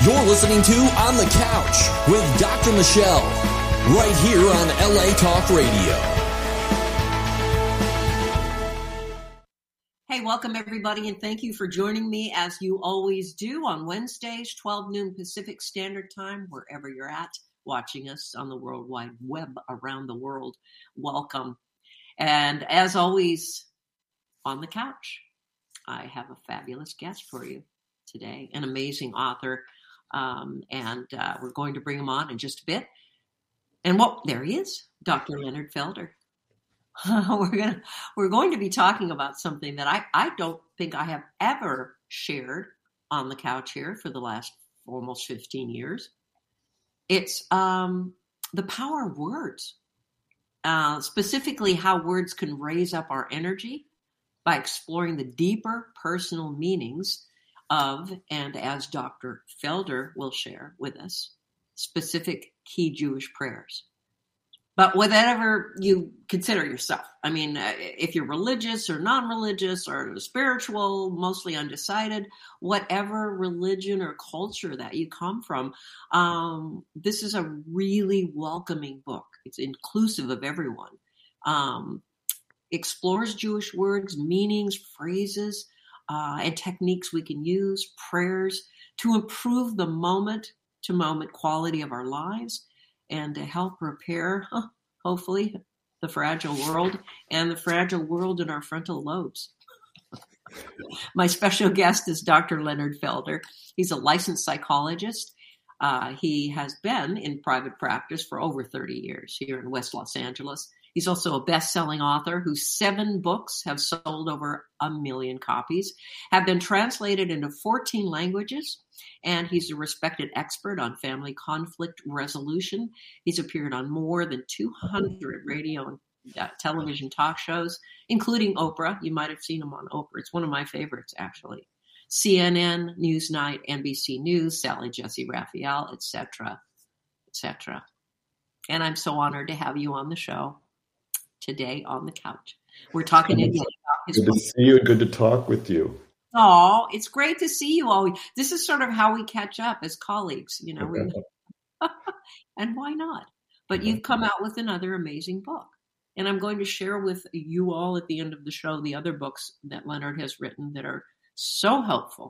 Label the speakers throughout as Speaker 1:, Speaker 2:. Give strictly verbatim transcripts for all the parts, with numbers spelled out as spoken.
Speaker 1: You're listening to On the Couch with Doctor Michelle, right here on L A Talk Radio.
Speaker 2: Hey, welcome everybody, and thank you for joining me as you always do on Wednesdays, twelve noon Pacific Standard Time, wherever you're at, watching us on the World Wide Web around the world. Welcome. And as always, on the couch, I have a fabulous guest for you today, an amazing author. Um, and uh, we're going to bring him on in just a bit. And what? There he is, Doctor Leonard Felder. we're gonna we're going to be talking about something that I, I don't think I have ever shared on the couch here for the last almost fifteen years. It's um, the power of words, uh, specifically how words can raise up our energy by exploring the deeper personal meanings of, and as Doctor Felder will share with us, specific key Jewish prayers. But whatever you consider yourself, I mean, if you're religious or non-religious or spiritual, mostly undecided, whatever religion or culture that you come from, um, this is a really welcoming book. It's inclusive of everyone. Um, explores Jewish words, meanings, phrases, Uh, and techniques we can use, prayers, to improve the moment-to-moment quality of our lives and to help repair, huh, hopefully, the fragile world and the fragile world in our frontal lobes. My special guest is Doctor Leonard Felder. He's a licensed psychologist. Uh, he has been in private practice for over thirty years here in West Los Angeles. He's also a best-selling author whose seven books have sold over a million copies, have been translated into fourteen languages, and he's a respected expert on family conflict resolution. He's appeared on more than two hundred radio and uh, television talk shows, including Oprah. You might have seen him on Oprah. It's one of my favorites, actually. C N N, Newsnight, N B C News, Sally Jessy Raphael, et cetera, et cetera. And I'm so honored to have you on the show today on the couch. We're talking again about his
Speaker 3: Good to see you and good to talk with you.
Speaker 2: Oh, it's great to see you always. This is sort of how we catch up as colleagues, you know. We, and why not? But you've come out with another amazing book. And I'm going to share with you all at the end of the show the other books that Leonard has written that are so helpful.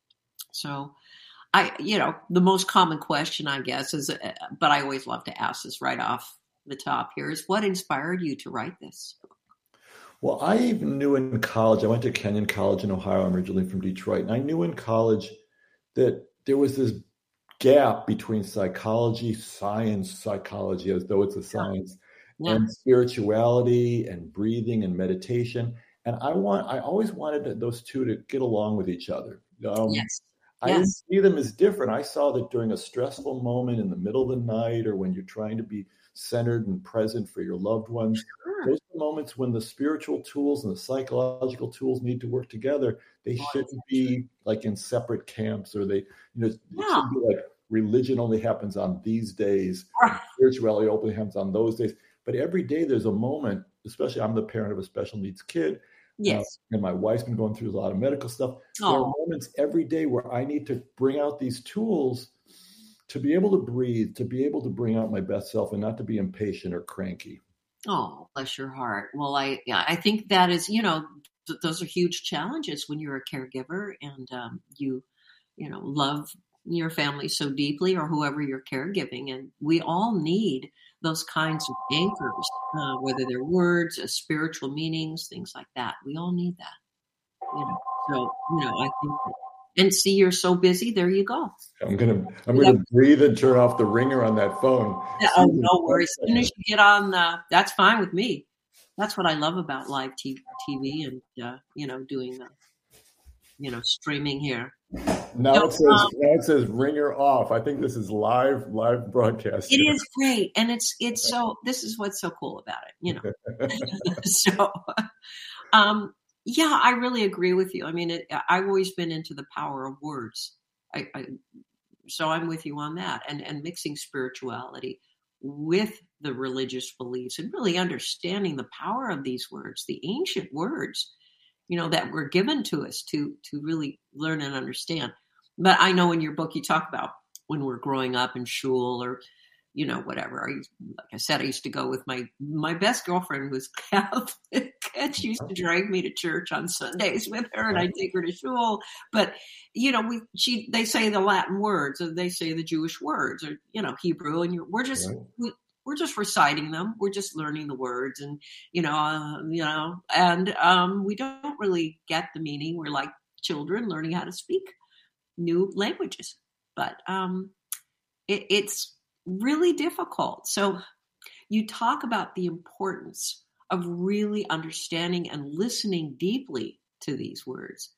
Speaker 2: So I, you know, the most common question, I guess, is, uh, but I always love to ask this right off the top here, is what inspired you to write this?
Speaker 3: Well, I even knew in college, I went to Kenyon College in Ohio. I'm originally from Detroit. And I knew in college that there was this gap between psychology, science, psychology, as though it's a science, yeah. and spirituality and breathing and meditation. And I want, I always wanted those two to get along with each other. Um, yes. I yes. didn't see them as different. I saw that during a stressful moment in the middle of the night, or when you're trying to be centered and present for your loved ones, sure. those are moments when the spiritual tools and the psychological tools need to work together. They oh, shouldn't be like in separate camps, or they, you know, it yeah. shouldn't be like religion only happens on these days, right. spirituality only happens on those days. But every day there's a moment, especially I'm the parent of a special needs kid.
Speaker 2: Yes.
Speaker 3: Uh, and my wife's been going through a lot of medical stuff. Oh. There are moments every day where I need to bring out these tools to be able to breathe, to be able to bring out my best self and not to be impatient or cranky.
Speaker 2: Oh, bless your heart. Well, I yeah, I think that is, you know, th- those are huge challenges when you're a caregiver and um, you, you know, love your family so deeply, or whoever you're caregiving. And we all need those kinds of anchors, uh, whether they're words, uh, spiritual meanings, things like that. We all need that. You know, so, you know, I think that, and see, you're so busy. There you go.
Speaker 3: I'm gonna, I'm gonna breathe and turn off the ringer on that phone.
Speaker 2: Yeah, oh, no worries. As soon as you get on, the, that's fine with me. That's what I love about live T V and uh, you know, doing the, you know, streaming here.
Speaker 3: Now
Speaker 2: so,
Speaker 3: it says,
Speaker 2: um,
Speaker 3: now it says ringer off. I think this is live, live broadcast.
Speaker 2: It is great, and it's it's so. This is what's so cool about it, you know. so, um. Yeah, I really agree with you. I mean, it, I've always been into the power of words. I, I, so I'm with you on that. And, and mixing spirituality with the religious beliefs and really understanding the power of these words, the ancient words, you know, that were given to us to, to really learn and understand. But I know in your book you talk about when we're growing up in shul or, you know, whatever. I used, like I said, I used to go with my, my best girlfriend was Catholic, and she used to drag me to church on Sundays with her, and I'd take her to shul. But, you know, we, she, they say the Latin words, or they say the Jewish words, or, you know, Hebrew, and you're, we're just, right. we, we're just reciting them. We're just learning the words, and, you know, uh, you know, and um, we don't really get the meaning. We're like children learning how to speak new languages, but um, it, it's really difficult. So you talk about the importance of really understanding and listening deeply to these words.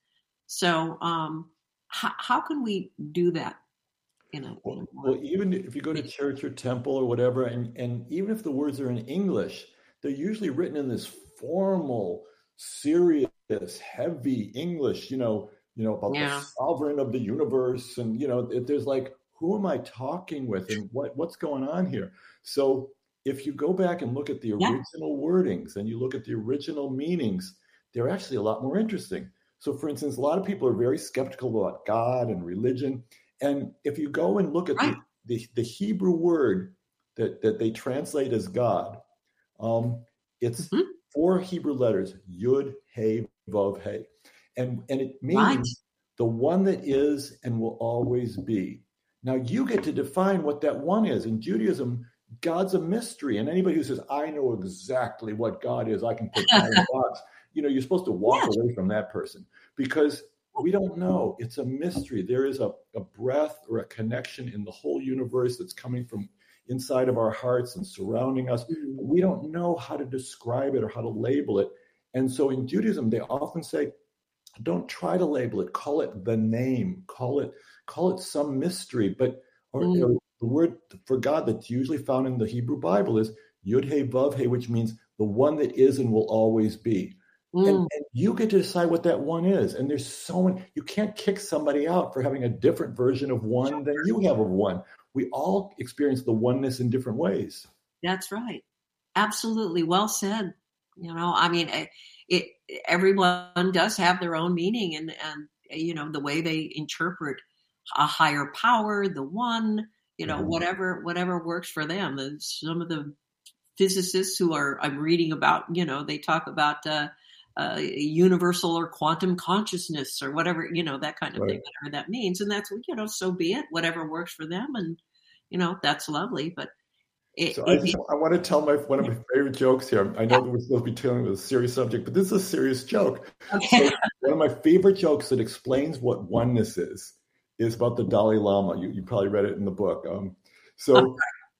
Speaker 2: So um, how, how can we do that? In a,
Speaker 3: well,
Speaker 2: in a
Speaker 3: well, even if you go to church or temple or whatever, and, and even if the words are in English, they're usually written in this formal, serious, heavy English, you know, you know, about yeah. the sovereign of the universe. And, you know, if there's like, who am I talking with, and what, what's going on here? So if you go back and look at the original yeah. wordings and you look at the original meanings, they're actually a lot more interesting. So for instance, a lot of people are very skeptical about God and religion. And if you go and look at right. the, the, the Hebrew word that, that they translate as God, um, it's mm-hmm. four Hebrew letters, Yud, He, Vav, He. And, and it means right. the one that is and will always be. Now, you get to define what that one is. In Judaism, God's a mystery. And anybody who says, I know exactly what God is, I can put God in a box, you know, you're supposed to walk yes. away from that person, because we don't know. It's a mystery. There is a, a breath or a connection in the whole universe that's coming from inside of our hearts and surrounding us. Mm-hmm. We don't know how to describe it or how to label it. And so in Judaism, they often say, don't try to label it. Call it the name. Call it call it some mystery. But or, mm. or the word for God that's usually found in the Hebrew Bible is Yud He Vav He, which means the one that is and will always be. Mm. And, and you get to decide what that one is. And there's so many. You can't kick somebody out for having a different version of one than you have of one. We all experience the oneness in different ways. That's right. Absolutely. Well said. You know, I mean, it, it everyone does have their own meaning, and, and, you know, the way they interpret a higher power, the one, you know, mm-hmm. whatever, whatever works for them. And some of the physicists who are, I'm reading about, you know, they talk about, uh, uh, universal or quantum consciousness or whatever, you know, that kind of right. thing, whatever that means. And that's, you know, so be it, whatever works for them. And, you know, that's lovely, but It, so it, I, just, I want to tell my one of my favorite jokes here. I know that we're supposed to be dealing with a serious subject, but this is a serious joke. Okay. So one of my favorite jokes that explains what oneness is is about the Dalai Lama. You, you probably read it in the book. Um, so, okay.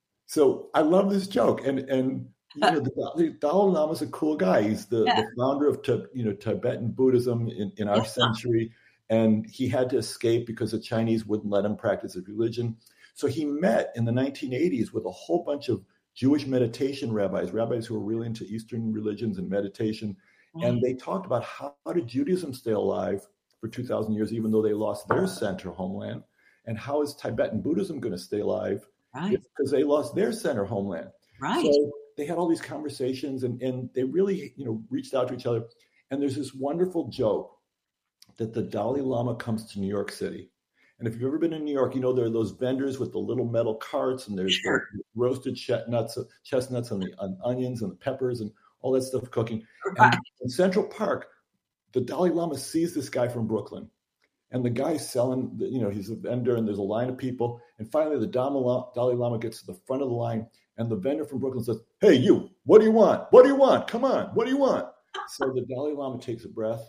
Speaker 3: so I love this joke, and and you know the, the Dalai Lama is a cool guy. He's the, yeah. the founder of you know Tibetan Buddhism in, in our yeah. century, and he had to escape because the Chinese wouldn't let him practice his religion. So he met in the nineteen eighties with a whole bunch of Jewish meditation rabbis, rabbis who were really into Eastern religions and meditation. Mm-hmm. And they talked about how, how did Judaism stay alive for two thousand years, even though they lost their center homeland? And how is Tibetan Buddhism going to stay alive? Right. Because they lost their center homeland. Right. So they had all these conversations, and, and they really, you know, reached out to each other. And there's this wonderful joke that the Dalai Lama comes to New York City. And if you've ever been in New York, you know there are those vendors with the little metal carts, and there's sure. the roasted chestnuts, chestnuts and the and onions and the peppers and all that stuff cooking. Right. And in Central Park, the Dalai Lama sees this guy from Brooklyn, and the guy's selling, you know, he's a vendor, and there's a line of people. And finally, the Dalai Lama gets to the front of the line, and the vendor from Brooklyn says, "Hey, you, what do you want? What do you want? Come on, what do you want?" So the Dalai Lama takes a breath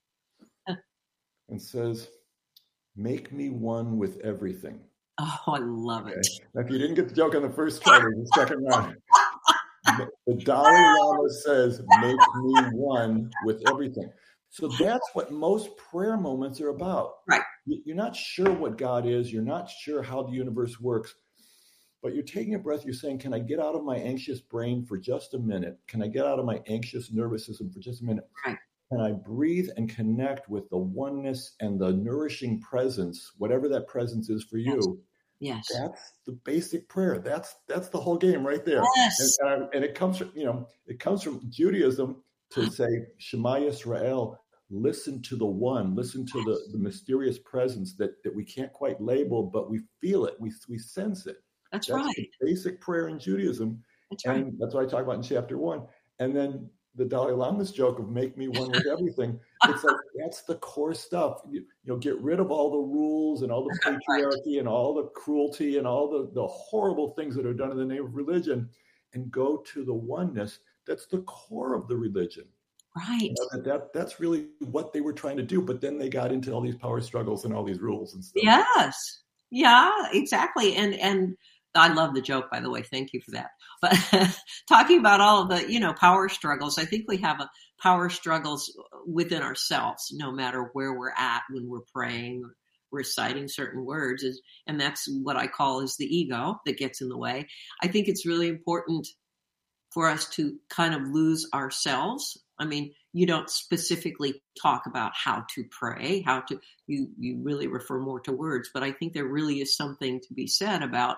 Speaker 3: and says, "Make me one with everything." Oh, I love okay. it. Now, if you didn't get the joke on the first try, the second round. The Dalai Lama says, "Make me one with everything." So that's what most prayer moments are about. Right. You're not sure what God is. You're not sure how the universe works. But you're taking a breath. You're saying, can I get out of my anxious brain for just a minute? Can I get out of my anxious nervous system for just a minute? Right. Can I breathe and connect with the oneness and the nourishing presence, whatever that presence is for you? Yes. That's the basic prayer. That's that's the whole game right there. Yes. And, uh, and it comes from, you know, it comes from Judaism to say, Shema Yisrael, listen to the one, listen to the, the mysterious presence that, that we can't quite label, but we feel it. We, we sense it.
Speaker 2: That's,
Speaker 3: that's
Speaker 2: right.
Speaker 3: the basic prayer in Judaism.
Speaker 2: That's
Speaker 3: and
Speaker 2: right.
Speaker 3: That's what I talk about in chapter one. And then the Dalai Lama's joke of make me one with everything. It's like, that's the core stuff. You, you know, get rid of all the rules and all the patriarchy and all the cruelty and all the, the horrible things that are done in the name of religion, and go to the oneness. That's the core of the religion.
Speaker 2: Right.
Speaker 3: You know, that, that That's really what they were trying to do. But then they got into all these power struggles and all these rules and stuff.
Speaker 2: Yes. Yeah, exactly. And, and, I love the joke, by the way. Thank you for that. But talking about all of the, you know, power struggles, I think we have a power struggles within ourselves, no matter where we're at when we're praying or reciting certain words. Is, and that's what I call is the ego that gets in the way. I think it's really important for us to kind of lose ourselves. I mean, you don't specifically talk about how to pray, how to, you, you really refer more to words, but I think there really is something to be said about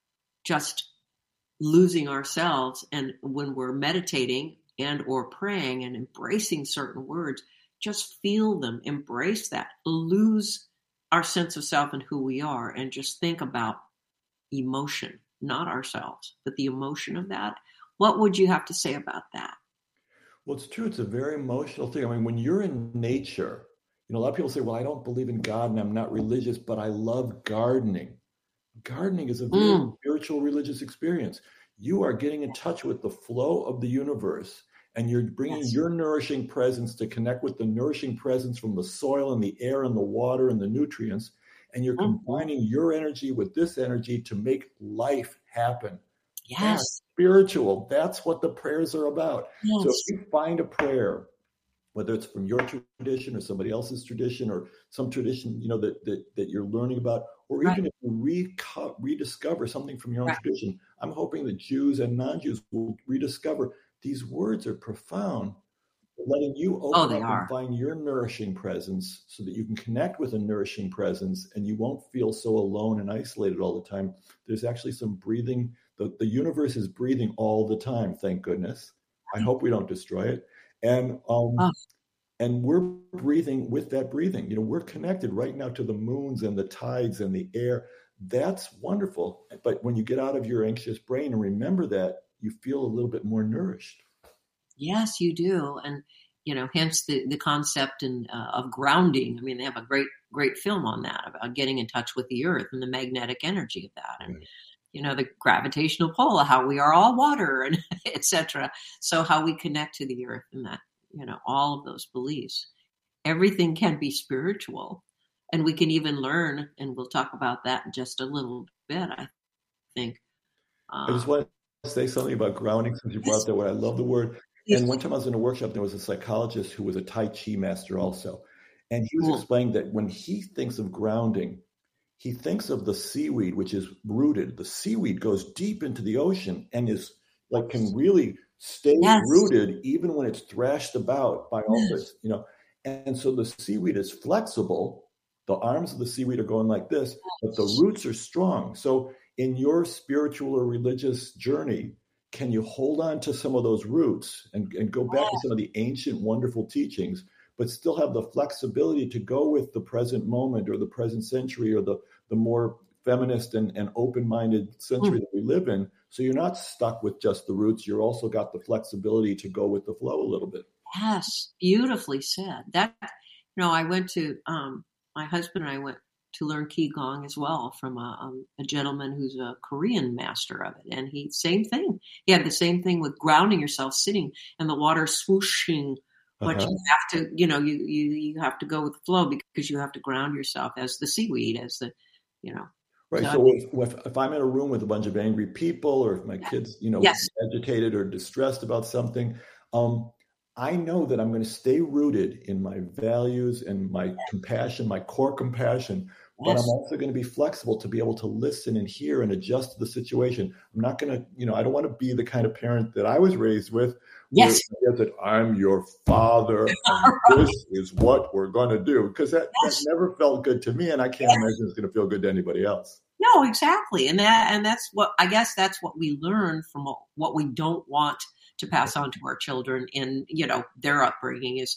Speaker 2: just losing ourselves. And when we're meditating and or praying and embracing certain words, just feel them, embrace that, lose our sense of self and who we are, and just think about emotion, not ourselves, but the emotion of that. What would you have to say about that?
Speaker 3: Well, it's true. It's a very emotional thing. I mean, when you're in nature, you know, a lot of people say, well, I don't believe in God and I'm not religious, but I love gardening. Gardening is a very mm. spiritual, religious experience. You are getting in touch with the flow of the universe, and you're bringing yes. your nourishing presence to connect with the nourishing presence from the soil and the air and the water and the nutrients. And you're mm. combining your energy with this energy to make life happen.
Speaker 2: Yes.
Speaker 3: That's spiritual. That's what the prayers are about.
Speaker 2: Yes.
Speaker 3: So if you find a prayer, whether it's from your tradition or somebody else's tradition or some tradition, you know, that that, that you're learning about, or even right. if you re- rediscover something from your own right. tradition, I'm hoping that Jews and non-Jews will rediscover these words are profound, letting you open
Speaker 2: oh,
Speaker 3: up
Speaker 2: and
Speaker 3: are. find your nourishing presence so that you can connect with a nourishing presence and you won't feel so alone and isolated all the time. There's actually some breathing. The, the universe is breathing all the time, thank goodness. I hope we don't destroy it. And um, oh. and we're breathing with that breathing. You know, we're connected right now to the moons and the tides and the air. That's wonderful. But when you get out of your anxious brain and remember that, you feel a little bit more nourished.
Speaker 2: Yes, you do. And, you know, hence the, the concept and uh, of grounding. I mean, they have a great, great film on that about getting in touch with the earth and the magnetic energy of that. And, right. you know, the gravitational pull, how we are all water and et cetera. So how we connect to the earth and that, you know, all of those beliefs. Everything can be spiritual. And we can even learn, and we'll talk about that in just a little bit, I think. Um,
Speaker 3: I just want to say something about grounding since you brought that word. I love the word. And one time I was in a workshop, there was a psychologist who was a Tai Chi master also. And he was cool. explaining that when he thinks of grounding, he thinks of the seaweed, which is rooted. The seaweed goes deep into the ocean and is like can really stay yes. rooted even when it's thrashed about by all this, you know. And so the seaweed is flexible. The arms of the seaweed are going like this, but the roots are strong. So in your spiritual or religious journey, can you hold on to some of those roots and, and go back to some of the ancient, wonderful teachings, but still have the flexibility to go with the present moment or the present century or the, the more feminist and, and open-minded century mm. that we live in. So you're not stuck with just the roots. You're also got the flexibility to go with the flow a little bit.
Speaker 2: Yes, beautifully said. That, you know, I went to, um, my husband and I went to learn Qigong as well from a, um, a gentleman who's a Korean master of it. And he, same thing. He had the same thing with grounding yourself, sitting and the water swooshing. But uh-huh. you have to, you know, you, you, you have to go with the flow because you have to ground yourself as the seaweed, as the, you know.
Speaker 3: Right. So, so if, if, if I'm in a room with a bunch of angry people or if my kids, you know, yes. agitated or distressed about something, um, I know that I'm going to stay rooted in my values and my yes. compassion, my core compassion, but yes. I'm also going to be flexible to be able to listen and hear and adjust to the situation. I'm not going to, you know, I don't want to be the kind of parent that I was raised with.
Speaker 2: Yes.
Speaker 3: Where that I'm your father and this is what we're going to do. Because that, yes. that never felt good to me. And I can't yes. imagine it's going to feel good to anybody else.
Speaker 2: No, exactly. And that, and that's what, I guess that's what we learn from what, what we don't want to pass on to our children in, you know, their upbringing is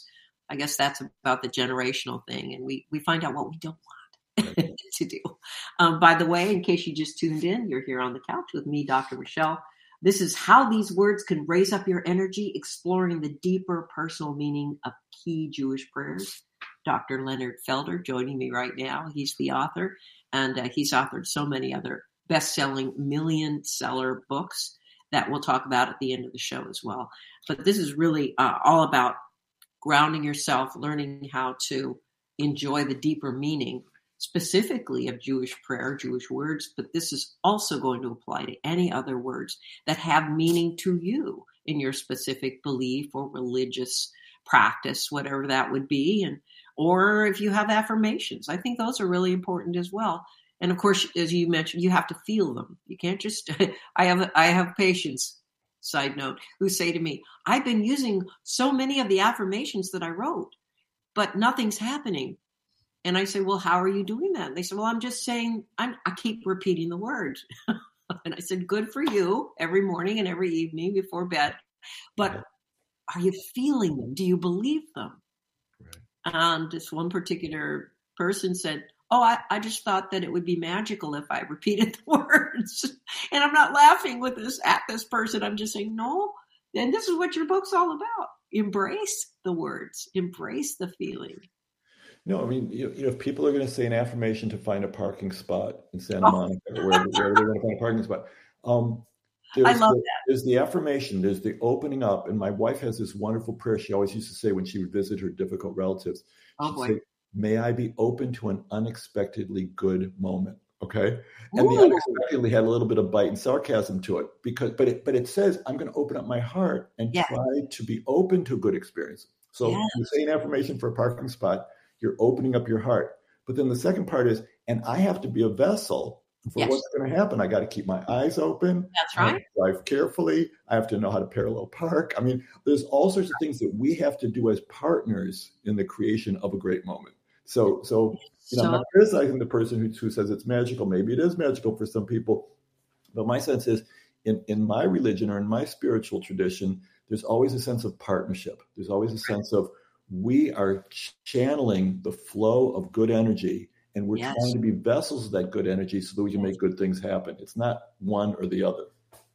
Speaker 2: I guess that's about the generational thing. And we, we find out what we don't want to do. Um, by the way, in case you just tuned in, you're here on the couch with me, Doctor Michelle. This is how these words can raise up your energy, exploring the deeper personal meaning of key Jewish prayers. Doctor Leonard Felder joining me right now. He's the author, and uh, he's authored so many other best-selling million-seller books that we'll talk about at the end of the show as well. But this is really uh, all about grounding yourself, learning how to enjoy the deeper meaning, specifically of Jewish prayer, Jewish words, but this is also going to apply to any other words that have meaning to you in your specific belief or religious practice, whatever that would be. And or if you have affirmations, I think those are really important as well. And of course, as you mentioned, you have to feel them. You can't just, I have, I have patients, side note, who say to me, I've been using so many of the affirmations that I wrote, but nothing's happening. And I say, well, how are you doing that? And they say, well, I'm just saying, I'm, I keep repeating the words. And I said, good for you every morning and every evening before bed. But are you feeling them? Do you believe them? Right. And this one particular person said, oh, I, I just thought that it would be magical if I repeated the words. And I'm not laughing with this at this person. I'm just saying, no, and this is what your book's all about. Embrace the words, embrace the feeling.
Speaker 3: No, I mean, you, you know, if people are going to say an affirmation to find a parking spot in Santa Monica, oh. or wherever, wherever they're going to find a parking spot, um,
Speaker 2: I love
Speaker 3: the,
Speaker 2: that.
Speaker 3: There's the affirmation, there's the opening up. And my wife has this wonderful prayer she always used to say when she would visit her difficult relatives.
Speaker 2: Oh,
Speaker 3: She'd
Speaker 2: boy.
Speaker 3: say, may I be open to an unexpectedly good moment. Okay. And
Speaker 2: Ooh.
Speaker 3: the unexpectedly had a little bit of bite and sarcasm to it because, but it, but it says, I'm going to open up my heart and
Speaker 2: yes.
Speaker 3: try to be open to a good experience. So
Speaker 2: yes.
Speaker 3: you say an affirmation for a parking spot, you're opening up your heart. But then the second part is, and I have to be a vessel for
Speaker 2: yes.
Speaker 3: what's going to happen. I got to keep my eyes open.
Speaker 2: That's
Speaker 3: I have
Speaker 2: right.
Speaker 3: to drive carefully. I have to know how to parallel park. I mean, there's all sorts of things that we have to do as partners in the creation of a great moment. So, so you know,
Speaker 2: so,
Speaker 3: I'm not criticizing the person who, who says it's magical. Maybe it is magical for some people. But my sense is, in, in my religion or in my spiritual tradition, there's always a sense of partnership. There's always a sense of we are channeling the flow of good energy, and we're
Speaker 2: yes.
Speaker 3: trying to be vessels of that good energy so that we can make good things happen. It's not one or the other.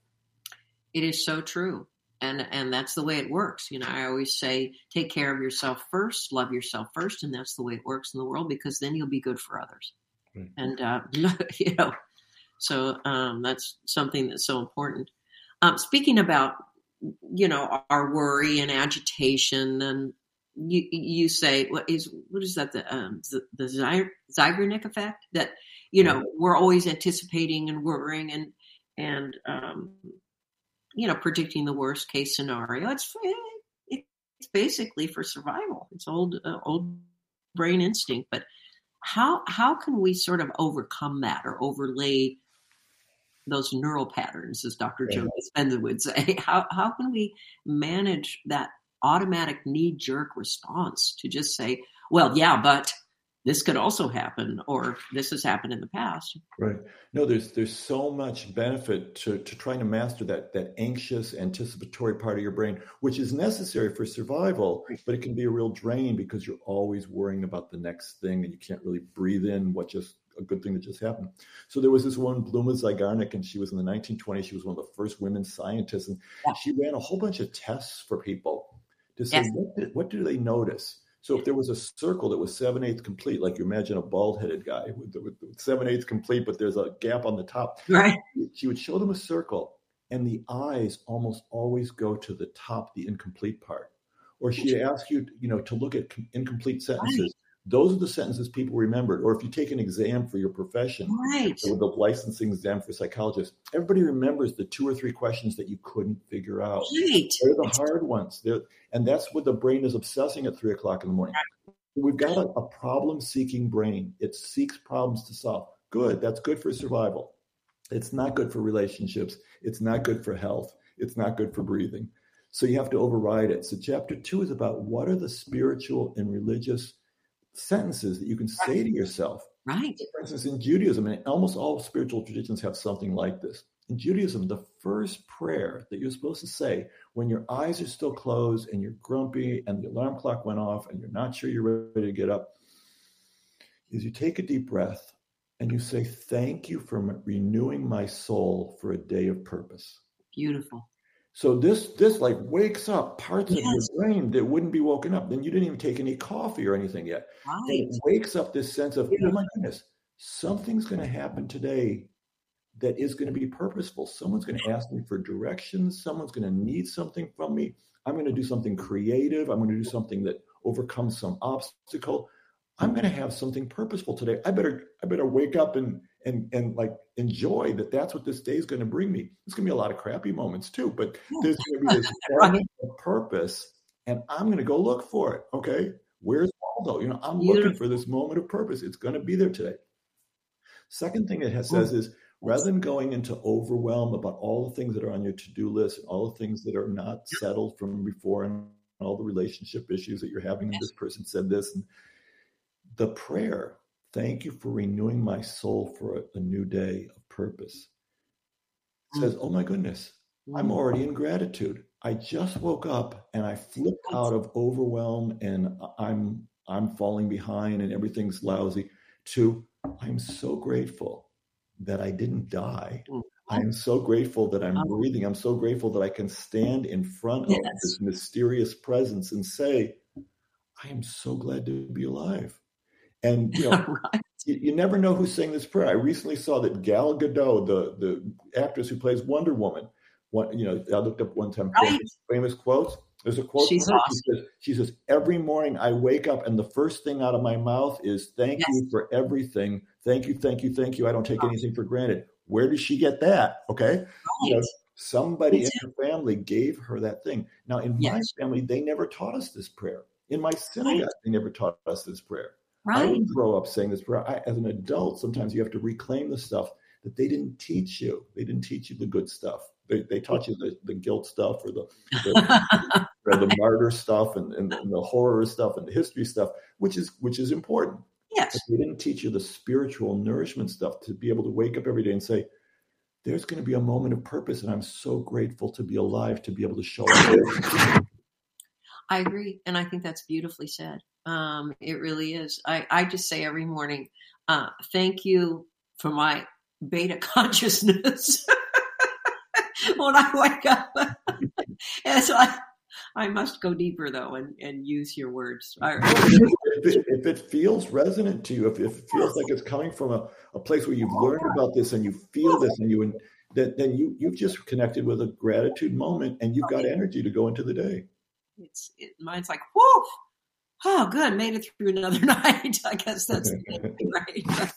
Speaker 2: It is so true. And and that's the way it works. You know, I always say, take care of yourself first, love yourself first. And that's the way it works in the world, because then you'll be good for others. Mm-hmm. And, uh, you know, so um, that's something that's so important. Um, speaking about, you know, our worry and agitation, and you you say, what is what is that, the um, the, the Zeigarnik effect? That, you know, we're always anticipating and worrying and, and um you know, predicting the worst case scenario. It's it's basically for survival. It's old uh, old brain instinct. But how how can we sort of overcome that or overlay those neural patterns, as Doctor
Speaker 3: Yeah.
Speaker 2: Joe Dispenza would say? How how can we manage that automatic knee jerk response to just say, well, yeah, but this could also happen, or this has happened in the past.
Speaker 3: Right. No, there's there's so much benefit to, to trying to master that that anxious, anticipatory part of your brain, which is necessary for survival, but it can be a real drain because you're always worrying about the next thing and you can't really breathe in what just a good thing that just happened. So there was this woman, Bluma Zeigarnik, and she was in the nineteen twenties. She was one of the first women scientists, and
Speaker 2: Yeah.
Speaker 3: she ran a whole bunch of tests for people to say,
Speaker 2: Yes.
Speaker 3: what, did, what do they notice? So if there was a circle that was seven eighths complete, like you imagine a bald-headed guy with, with, with seven eighths complete, but there's a gap on the top,
Speaker 2: Right.
Speaker 3: she would show them a circle, and the eyes almost always go to the top, the incomplete part. Or she'd ask you, you know, to look at com- incomplete sentences.
Speaker 2: Right.
Speaker 3: Those are the sentences people remembered. Or if you take an exam for your profession,
Speaker 2: Right.
Speaker 3: so the licensing exam for psychologists, everybody remembers the two or three questions that you couldn't figure out.
Speaker 2: Right.
Speaker 3: They're the hard ones. They're, and that's what the brain is obsessing at three o'clock in the morning. We've got a, a problem-seeking brain. It seeks problems to solve. Good. That's good for survival. It's not good for relationships. It's not good for health. It's not good for breathing. So you have to override it. So chapter two is about what are the spiritual and religious sentences that you can say to yourself.
Speaker 2: Right.
Speaker 3: For instance, in Judaism, and almost all spiritual traditions have something like this. in Judaism, the first prayer that you're supposed to say when your eyes are still closed and you're grumpy and the alarm clock went off and you're not sure you're ready to get up is you take a deep breath and you say, thank you for renewing my soul for a day of purpose.
Speaker 2: Beautiful.
Speaker 3: So this this like wakes up parts
Speaker 2: Yes.
Speaker 3: of your brain that wouldn't be woken up. Then you didn't even take any coffee or anything yet.
Speaker 2: Right.
Speaker 3: And it wakes up this sense of,
Speaker 2: Beautiful.
Speaker 3: oh my goodness, something's going to happen today that is going to be purposeful. Someone's going to ask me for directions. Someone's going to need something from me. I'm going to do something creative. I'm going to do something that overcomes some obstacle. I'm going to have something purposeful today. I better, I better wake up and, and, and like enjoy that. That's what this day is going to bring me. It's going to be a lot of crappy moments too, but there's going to be this moment of purpose and I'm going to go look for it. Okay. Where's Waldo? You know, I'm
Speaker 2: Beautiful.
Speaker 3: looking for this moment of purpose. It's going to be there today. Second thing it has, says is, rather than going into overwhelm about all the things that are on your to-do list and all the things that are not settled from before and all the relationship issues that you're having, and this person said this, and the prayer, thank you for renewing my soul for a, a new day of purpose, says, oh my goodness, I'm already in gratitude. I just woke up and I flipped out of overwhelm and I'm I'm falling behind and everything's lousy to I'm so grateful that I didn't die. I'm so grateful that I'm breathing. I'm so grateful that I can stand in front of
Speaker 2: Yes.
Speaker 3: this mysterious presence and say, I am so glad to be alive. And, you know,
Speaker 2: Right.
Speaker 3: you, you never know who's saying this prayer. I recently saw that Gal Gadot, the, the actress who plays Wonder Woman, one, you know, I looked up one time,
Speaker 2: Right.
Speaker 3: famous, famous quotes. There's a quote
Speaker 2: She's
Speaker 3: from her.
Speaker 2: awesome.
Speaker 3: She says, she says, every morning I wake up and the first thing out of my mouth is thank
Speaker 2: Yes.
Speaker 3: you for everything. Thank you, thank you, thank you. I don't take anything for granted. Where did she get that? Okay.
Speaker 2: Right.
Speaker 3: You know, somebody
Speaker 2: That's
Speaker 3: in her family gave her that thing. Now, in my
Speaker 2: Yes.
Speaker 3: family, they never taught us this prayer. In my synagogue,
Speaker 2: Right.
Speaker 3: they never taught us this prayer. I
Speaker 2: Right.
Speaker 3: didn't grow up saying this prayer. I, as an adult, sometimes you have to reclaim the stuff that they didn't teach you. They didn't teach you the good stuff. They, they taught you the, the guilt stuff or the, the, or the martyr stuff and, and, and the horror stuff and the history stuff, which is which is important.
Speaker 2: Yes.
Speaker 3: But they didn't teach you the spiritual nourishment stuff to be able to wake up every day and say, there's going to be a moment of purpose, and I'm so grateful to be alive, to be able to show up.
Speaker 2: I agree. And I think that's beautifully said. Um, it really is. I, I just say every morning, uh, thank you for my beta consciousness when I wake up. And so I, I must go deeper, though, and, and use your words. I,
Speaker 3: if, it, if it feels resonant to you, if, if it feels like it's coming from a, a place where you've learned about this and you feel this and you, then, then you, you've just connected with a gratitude moment and you've got energy to go into the day.
Speaker 2: It's it, mine's like, whoo, oh, good, made it through another night. I guess that's right.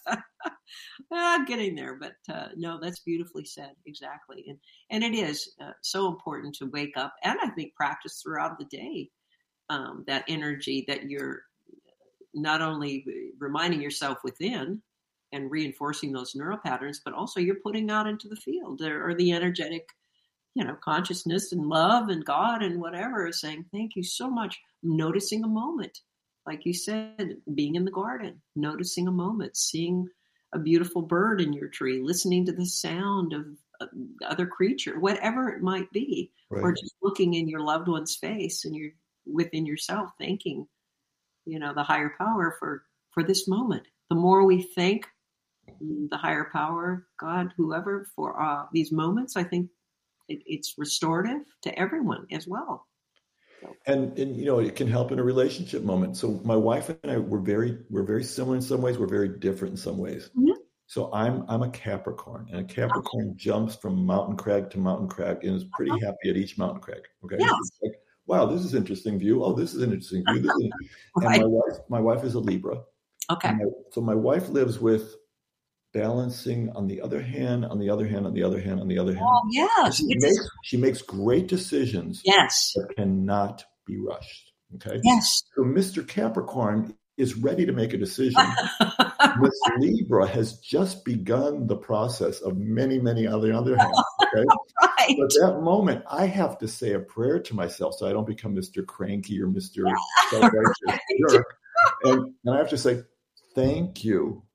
Speaker 2: I'm getting there, but uh, no, that's beautifully said. Exactly, and and it is uh, so important to wake up and I think practice throughout the day um, that energy that you're not only reminding yourself within and reinforcing those neural patterns, but also you're putting out into the field or, or the energetic. You know, consciousness and love and God and whatever is saying, thank you so much. Noticing a moment, like you said, being in the garden, noticing a moment, seeing a beautiful bird in your tree, listening to the sound of uh, other creature, whatever it might be,
Speaker 3: Right.
Speaker 2: or just looking in your loved one's face and you're within yourself, thanking, you know, the higher power for, for this moment. The more we thank the higher power, God, whoever, for uh, these moments, I think, It, it's restorative to everyone as well. So.
Speaker 3: And, and, you know, it can help in a relationship moment. So my wife and I were very, we're very similar in some ways. We're very different in some ways. Mm-hmm. So I'm, I'm a Capricorn, and a Capricorn okay. jumps from mountain crag to mountain crag and is pretty uh-huh. happy at each mountain crag. Okay.
Speaker 2: Yes.
Speaker 3: Like, wow, this is an interesting view. Oh, this is an interesting view. This is right. And my wife, my wife is a Libra.
Speaker 2: Okay.
Speaker 3: My, so my wife lives with balancing on the other hand, on the other hand, on the other hand, on the other hand.
Speaker 2: Oh, yes.
Speaker 3: She makes, she makes great decisions
Speaker 2: yes.
Speaker 3: that cannot be rushed. Okay.
Speaker 2: Yes.
Speaker 3: So Mister Capricorn is ready to make a decision. Miss Libra has just begun the process of many, many other other hands. Okay.
Speaker 2: Right.
Speaker 3: But at that moment, I have to say a prayer to myself so I don't become Mister Cranky or Mister Self-righteous
Speaker 2: right.
Speaker 3: jerk. And, and I have to say, thank you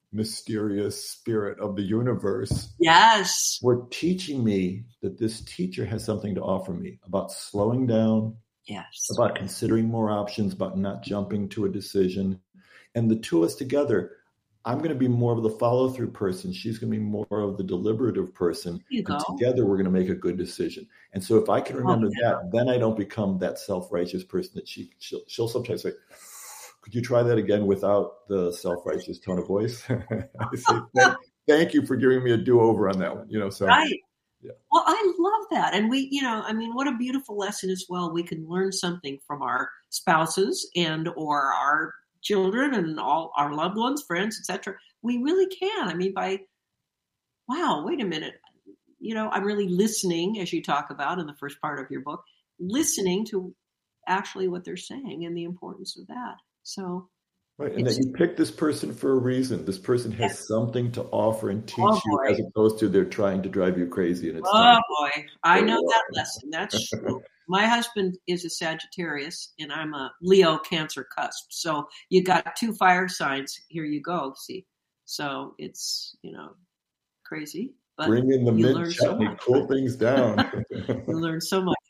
Speaker 3: mysterious spirit of the universe
Speaker 2: Yes.
Speaker 3: were teaching me that this teacher has something to offer me about slowing down,
Speaker 2: Yes.
Speaker 3: about considering more options, about not jumping to a decision. And the two of us together, I'm going to be more of the follow-through person. She's going to be more of the deliberative person.
Speaker 2: You
Speaker 3: and
Speaker 2: go.
Speaker 3: together we're going to make a good decision. And so if I can remember
Speaker 2: Oh, yeah.
Speaker 3: that, then I don't become that self-righteous person that she, she'll, she'll sometimes say, could you try that again without the self-righteous tone of voice? I say, thank, thank you for giving me a do-over on that one. You know, so
Speaker 2: Right.
Speaker 3: Yeah.
Speaker 2: Well, I love that. And we, you know, I mean, what a beautiful lesson as well. We can learn something from our spouses and or our children and all our loved ones, friends, et cetera. We really can. I mean, by, wow, wait a minute. You know, I'm really listening, as you talk about in the first part of your book, listening to actually what they're saying and the importance of that. So,
Speaker 3: right, and that you pick this person for a reason. This person has
Speaker 2: yeah.
Speaker 3: something to offer and teach
Speaker 2: Oh,
Speaker 3: you,
Speaker 2: boy.
Speaker 3: as opposed to they're trying to drive you crazy. And it's
Speaker 2: Oh,
Speaker 3: time.
Speaker 2: boy. I know that lesson. That's true. My husband is a Sagittarius, and I'm a Leo Cancer cusp. So you got two fire signs. Here you go. See, so it's, you know, crazy. But
Speaker 3: bring in the
Speaker 2: you
Speaker 3: mint
Speaker 2: learn so
Speaker 3: chutney,
Speaker 2: much.
Speaker 3: cool things down.
Speaker 2: You learn so much.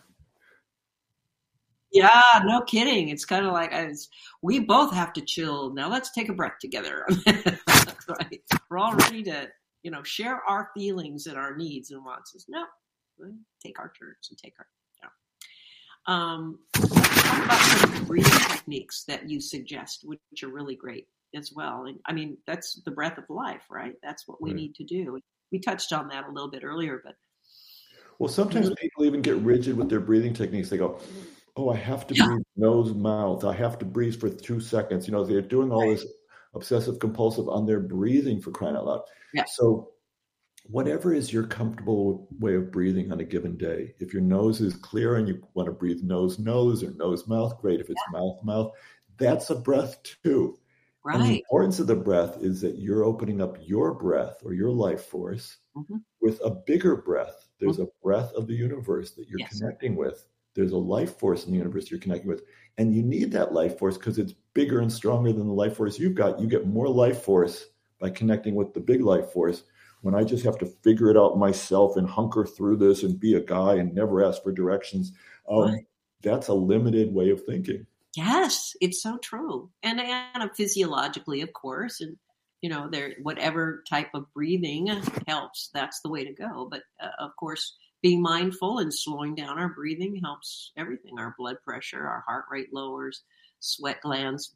Speaker 2: Yeah, no kidding. It's kind of like I was, we both have to chill. Now let's take a breath together. Right. We're all ready to, you know, share our feelings and our needs and wants. It's, no, we'll take our turns and take our, you know. Um, let's talk about some of the breathing techniques that you suggest, which are really great as well. And I mean, that's the breath of life, right? That's what we
Speaker 3: Right.
Speaker 2: need to do. We touched on that a little bit earlier, but.
Speaker 3: Well, sometimes people even get rigid with their breathing techniques. They go, oh, I have to breathe nose, mouth. I have to breathe for two seconds. You know, they're doing all this obsessive compulsive on their breathing, for crying out loud.
Speaker 2: Yeah.
Speaker 3: So whatever is your comfortable way of breathing on a given day, if your nose is clear and you want to breathe nose, nose or nose, mouth, great. If it's yeah. mouth, mouth, that's a breath too.
Speaker 2: Right.
Speaker 3: And the importance of the breath is that you're opening up your breath or your life force mm-hmm. with a bigger breath. There's mm-hmm. a breath of the universe that you're yes. connecting with. There's a life force in the universe you're connecting with. And you need that life force because it's bigger and stronger than the life force you've got. You get more life force by connecting with the big life force. When I just have to figure it out myself and hunker through this and be a guy and never ask for directions, um, right. that's a limited way of thinking.
Speaker 2: Yes, it's so true. And, and physiologically, of course, and, you know, there whatever type of breathing helps, that's the way to go. But, uh, of course, being mindful and slowing down our breathing helps everything. Our blood pressure, our heart rate lowers, sweat glands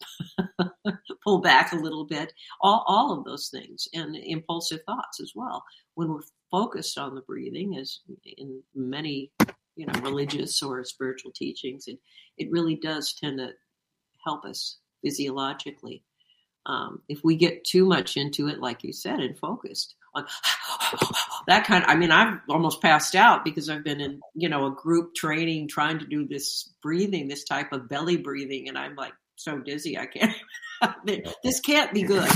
Speaker 2: pull back a little bit, all, all of those things, and impulsive thoughts as well. When we're focused on the breathing, as in many, you know, religious or spiritual teachings, it, it really does tend to help us physiologically. Um, if we get too much into it, like you said, and focused on that kind of, I mean, I've almost passed out because I've been in, you know, a group training trying to do this breathing, this type of belly breathing. And I'm like so dizzy. I can't, this can't be good.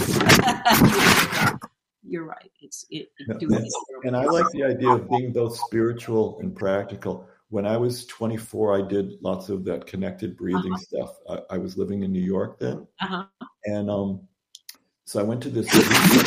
Speaker 2: You're right. It's, it, it
Speaker 3: and, and, and I like the idea of being both spiritual and practical. When I was twenty-four, I did lots of that connected breathing uh-huh. stuff. I, I was living in New York then.
Speaker 2: Uh-huh.
Speaker 3: And um, so I went to this.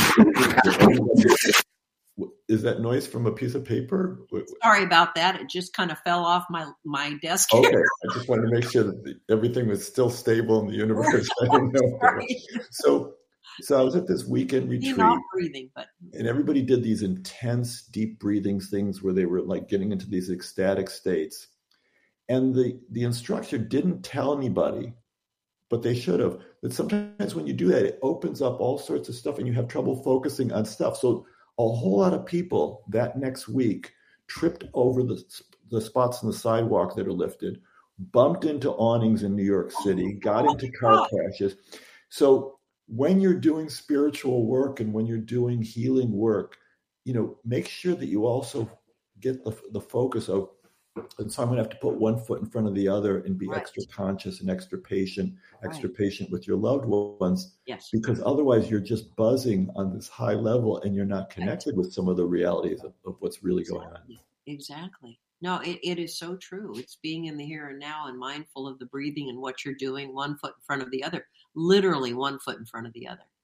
Speaker 3: Is that noise from a piece of paper?
Speaker 2: Sorry about that. It just kind of fell off my, my desk.
Speaker 3: Okay. I just wanted to make sure that the, everything was still stable in the universe. I didn't know. Right. So, so I was at this weekend retreat.
Speaker 2: You're not breathing, but.
Speaker 3: And everybody did these intense, deep breathing things where they were like getting into these ecstatic states. And the, the instructor didn't tell anybody, but they should have, that sometimes when you do that, it opens up all sorts of stuff and you have trouble focusing on stuff. So a whole lot of people that next week tripped over the, the spots in the sidewalk that are lifted, bumped into awnings in New York City, got into car crashes. So when you're doing spiritual work and when you're doing healing work, you know, make sure that you also get the, the focus of, and so I'm going to have to put one foot in front of the other and be right. extra conscious and extra patient, extra right. patient with your loved ones.
Speaker 2: Yes.
Speaker 3: Because otherwise you're just buzzing on this high level and you're not connected right. with some of the realities of, of what's really
Speaker 2: exactly.
Speaker 3: going on.
Speaker 2: Exactly. No, it, it is so true. It's being in the here and now and mindful of the breathing and what you're doing, one foot in front of the other, literally one foot in front of the other.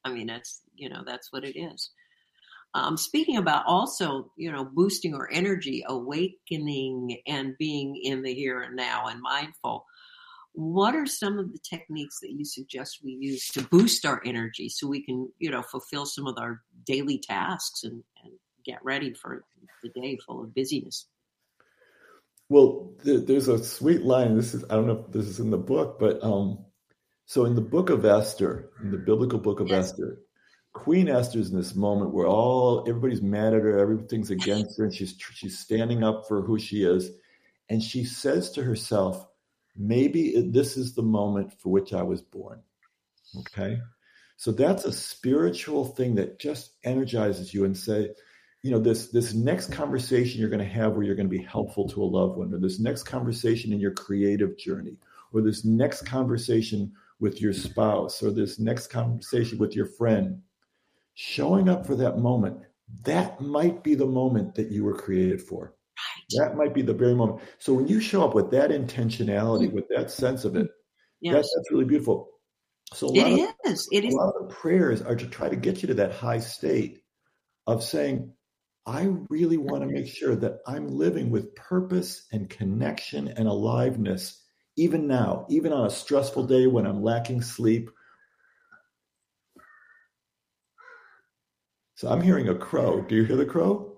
Speaker 2: I mean, that's, you know, that's what it is. Um, speaking about also, you know, boosting our energy, awakening and being in the here and now and mindful, what are some of the techniques that you suggest we use to boost our energy so we can, you know, fulfill some of our daily tasks and, and get ready for the day full of busyness?
Speaker 3: Well, th- there's a sweet line. This is, I don't know if this is in the book, but um, so in the book of Esther, in the biblical book of
Speaker 2: Yes.
Speaker 3: Esther, Queen Esther's in this moment where all everybody's mad at her, everything's against her, and she's she's standing up for who she is, and she says to herself, maybe it, this is the moment for which I was born. Okay, so that's a spiritual thing that just energizes you and say, you know, this this next conversation you're going to have where you're going to be helpful to a loved one, or this next conversation in your creative journey, or this next conversation with your spouse, or this next conversation with your friend, showing up for that moment, that might be the moment that you were created for. Right. That might be the very moment. So when you show up with that intentionality, with that sense of it,
Speaker 2: Yes.
Speaker 3: that, that's really beautiful. So a lot
Speaker 2: It
Speaker 3: of,
Speaker 2: is. It
Speaker 3: a
Speaker 2: is.
Speaker 3: lot of the prayers are to try to get you to that high state of saying, I really want to make sure that I'm living with purpose and connection and aliveness, even now, even on a stressful day when I'm lacking sleep. So I'm hearing a crow. Do you hear the crow?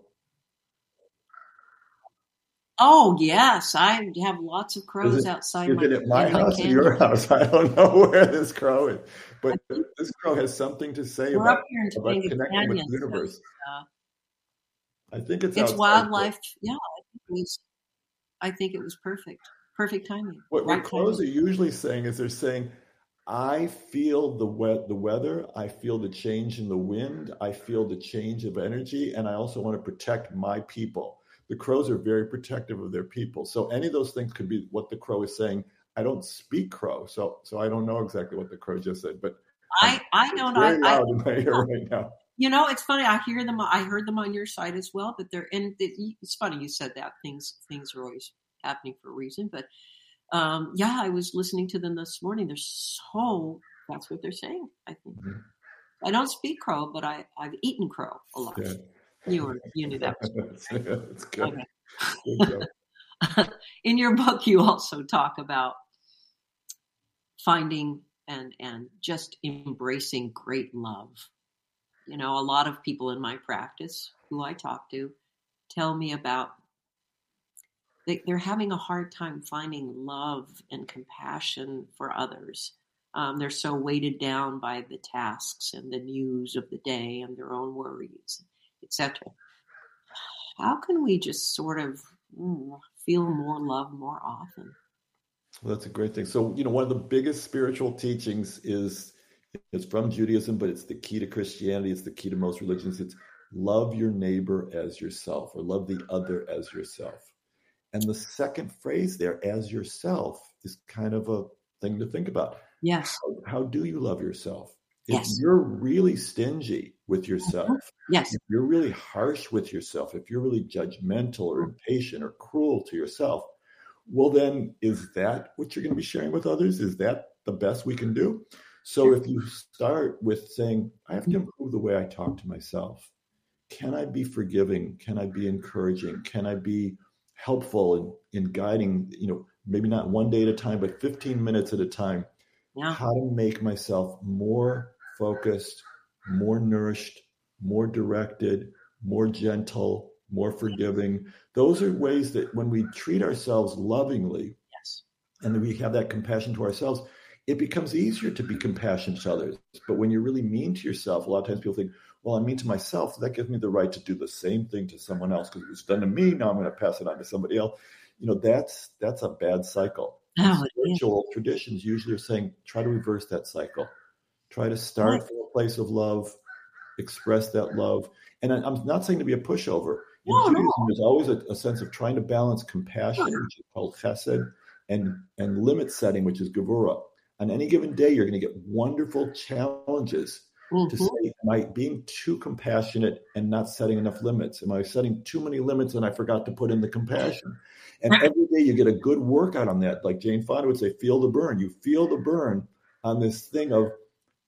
Speaker 2: Oh, yes. I have lots of crows
Speaker 3: Is it,
Speaker 2: outside
Speaker 3: is
Speaker 2: my,
Speaker 3: it at my
Speaker 2: in my
Speaker 3: house or
Speaker 2: canyon.
Speaker 3: your house? I don't know where this crow is. But this crow has something to say
Speaker 2: We're
Speaker 3: about,
Speaker 2: up here in
Speaker 3: about
Speaker 2: Topanga
Speaker 3: connecting
Speaker 2: Canyon,
Speaker 3: with the universe.
Speaker 2: so, uh,
Speaker 3: I think it's
Speaker 2: it's
Speaker 3: outside.
Speaker 2: wildlife. Yeah, I think it was, I think it was perfect. Perfect timing.
Speaker 3: What,
Speaker 2: right
Speaker 3: what crows
Speaker 2: timing.
Speaker 3: are usually saying is they're saying, I feel the wet, the weather. I feel the change in the wind. I feel the change of energy. And I also want to protect my people. The crows are very protective of their people. So any of those things could be what the crow is saying. I don't speak crow, so so I don't know exactly what the crow just said, but
Speaker 2: I, I don't,
Speaker 3: very
Speaker 2: I,
Speaker 3: loud
Speaker 2: I,
Speaker 3: in my ear right now.
Speaker 2: You know, it's funny. I hear them. I heard them on your side as well. But they're and it's funny you said that. Things things are always happening for a reason. But um, yeah, I was listening to them this morning. They're so. That's what they're saying. I think. Mm-hmm. I don't speak crow, but I I've eaten crow a lot. Yeah. You were you knew that. Was
Speaker 3: That's good.
Speaker 2: Okay. Good In your book, you also talk about finding and and just embracing great love. You know, a lot of people in my practice who I talk to tell me about they, they're having a hard time finding love and compassion for others. Um, they're so weighted down by the tasks and the news of the day and their own worries, et cetera. How can we just sort of mm, feel more love more often?
Speaker 3: Well, that's a great thing. So, you know, one of the biggest spiritual teachings is it's from Judaism, but it's the key to Christianity. It's the key to most religions. It's love your neighbor as yourself, or love the other as yourself. And the second phrase there, as yourself, is kind of a thing to think about.
Speaker 2: Yes.
Speaker 3: How, how do you love yourself? If
Speaker 2: yes.
Speaker 3: you're really stingy with yourself,
Speaker 2: yes.
Speaker 3: if you're really harsh with yourself, if you're really judgmental or impatient or cruel to yourself, well, then is that what you're going to be sharing with others? Is that the best we can do? So if you start with saying, I have to improve the way I talk to myself. Can I be forgiving? Can I be encouraging? Can I be helpful in, in guiding, you know, maybe not one day at a time, but fifteen minutes at a time, yeah. How to make myself more focused, more nourished, more directed, more gentle, more forgiving. Those are ways that when we treat ourselves lovingly,
Speaker 2: yes.
Speaker 3: and we have that compassion to ourselves, it becomes easier to be compassionate to others. But when you're really mean to yourself, a lot of times people think, well, I'm mean to myself. That gives me the right to do the same thing to someone else because it was done to me. Now I'm going to pass it on to somebody else. You know, that's that's a bad cycle.
Speaker 2: Oh,
Speaker 3: spiritual yeah. traditions usually are saying, try to reverse that cycle. Try to start right. from a place of love, express that love. And I'm not saying to be a pushover. In
Speaker 2: no,
Speaker 3: Judaism,
Speaker 2: no.
Speaker 3: there's always a, a sense of trying to balance compassion, no. which is called chesed, and, and limit setting, which is gevura. On any given day, you're going to get wonderful challenges mm-hmm. to say, am I being too compassionate and not setting enough limits? Am I setting too many limits and I forgot to put in the compassion? And every day you get a good workout on that. Like Jane Fonda would say, feel the burn. You feel the burn on this thing of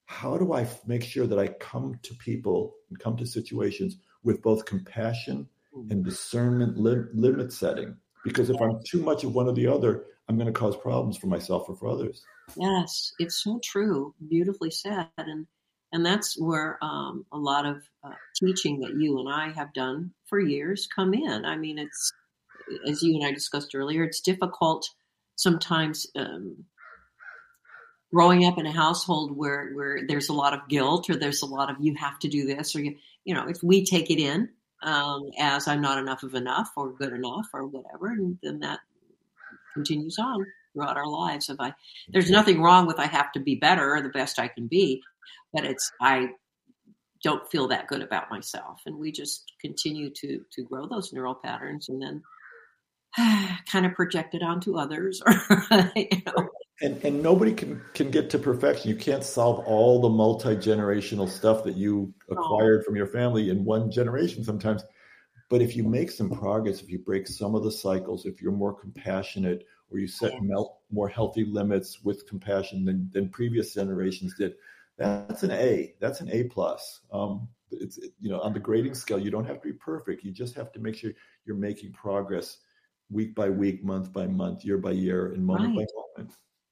Speaker 3: how do I f- make sure that I come to people and come to situations with both compassion and discernment, li- limit setting? Because if I'm too much of one or the other, I'm going to cause problems for myself or for others.
Speaker 2: Yes, it's so true. Beautifully said. And and that's where um, a lot of uh, teaching that you and I have done for years come in. I mean, it's, as you and I discussed earlier, it's difficult sometimes um, growing up in a household where, where there's a lot of guilt, or there's a lot of you have to do this, or, you, you know, if we take it in um, as I'm not enough of enough or good enough or whatever, and then that continues on throughout our lives. If I, there's nothing wrong with I have to be better or the best I can be, but it's, I don't feel that good about myself. And we just continue to, to grow those neural patterns and then kind of project it onto others. Or, you know.
Speaker 3: And and nobody can, can get to perfection. You can't solve all the multi-generational stuff that you acquired from your family in one generation sometimes. But if you make some progress, if you break some of the cycles, if you're more compassionate, or you set mel- more healthy limits with compassion than, than previous generations did, that's an A. That's an A plus. Um, it's you know on the grading scale, you don't have to be perfect. You just have to make sure you're making progress week by week, month by month, year by year, and moment right. by moment.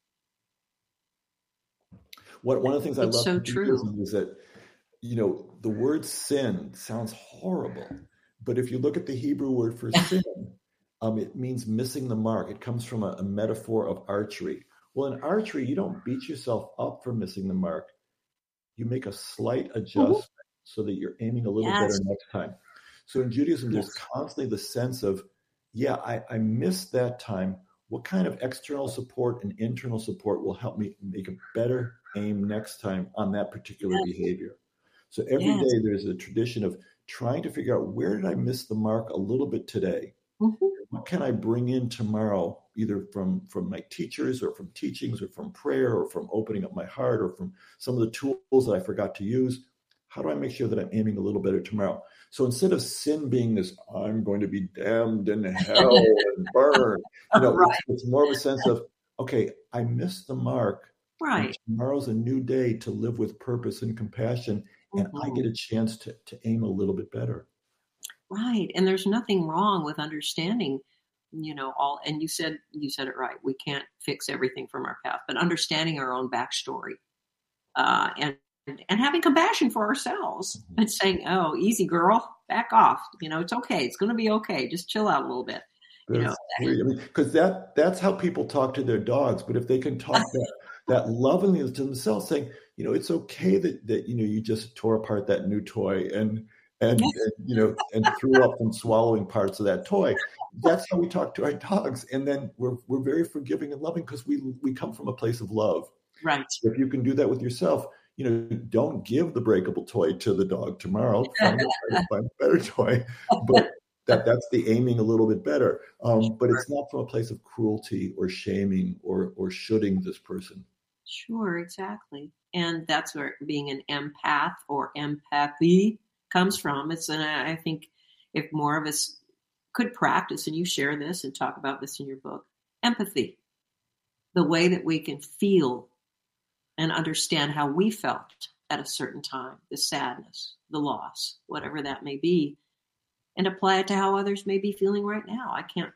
Speaker 3: What one of the things
Speaker 2: it's
Speaker 3: I love
Speaker 2: so true.
Speaker 3: is that you know the word sin sounds horrible. But if you look at the Hebrew word for sin, um, it means missing the mark. It comes from a, a metaphor of archery. Well, in archery, you don't beat yourself up for missing the mark. You make a slight adjustment mm-hmm. so that you're aiming a little yes. better next time. So in Judaism, yes. there's constantly the sense of, yeah, I, I missed that time. What kind of external support and internal support will help me make a better aim next time on that particular yes. behavior? So every yes. day there's a tradition of trying to figure out, where did I miss the mark a little bit today? Mm-hmm. What can I bring in tomorrow, either from, from my teachers or from teachings or from prayer or from opening up my heart or from some of the tools that I forgot to use? How do I make sure that I'm aiming a little better tomorrow? So instead of sin being this, I'm going to be damned in hell and burned, you know, right. it's, it's more of a sense of, okay, I missed the mark.
Speaker 2: Right.
Speaker 3: Tomorrow's a new day to live with purpose and compassion. And mm-hmm. I get a chance to, to aim a little bit better.
Speaker 2: Right. And there's nothing wrong with understanding, you know, all, and you said, you said it right. We can't fix everything from our past, but understanding our own backstory uh, and, and having compassion for ourselves mm-hmm. and saying, oh, easy girl, back off. You know, it's okay. It's going to be okay. Just chill out a little bit. You
Speaker 3: That's know, I mean, because that, that's how people talk to their dogs. But if they can talk that, that lovingly to themselves, saying, you know, it's okay that, that, you know, you just tore apart that new toy and, and, and, you know, and threw up from swallowing parts of that toy. That's how we talk to our dogs. And then we're, we're very forgiving and loving because we, we come from a place of love.
Speaker 2: Right.
Speaker 3: So if you can do that with yourself, you know, don't give the breakable toy to the dog tomorrow. Find a, find a better toy. But that that's the aiming a little bit better. Um, but it's not from a place of cruelty or shaming or, or shoulding this person.
Speaker 2: Sure, exactly. And that's where being an empath or empathy comes from. It's, and I think if more of us could practice, and you share this and talk about this in your book, empathy, the way that we can feel and understand how we felt at a certain time, the sadness, the loss, whatever that may be, and apply it to how others may be feeling right now. I can't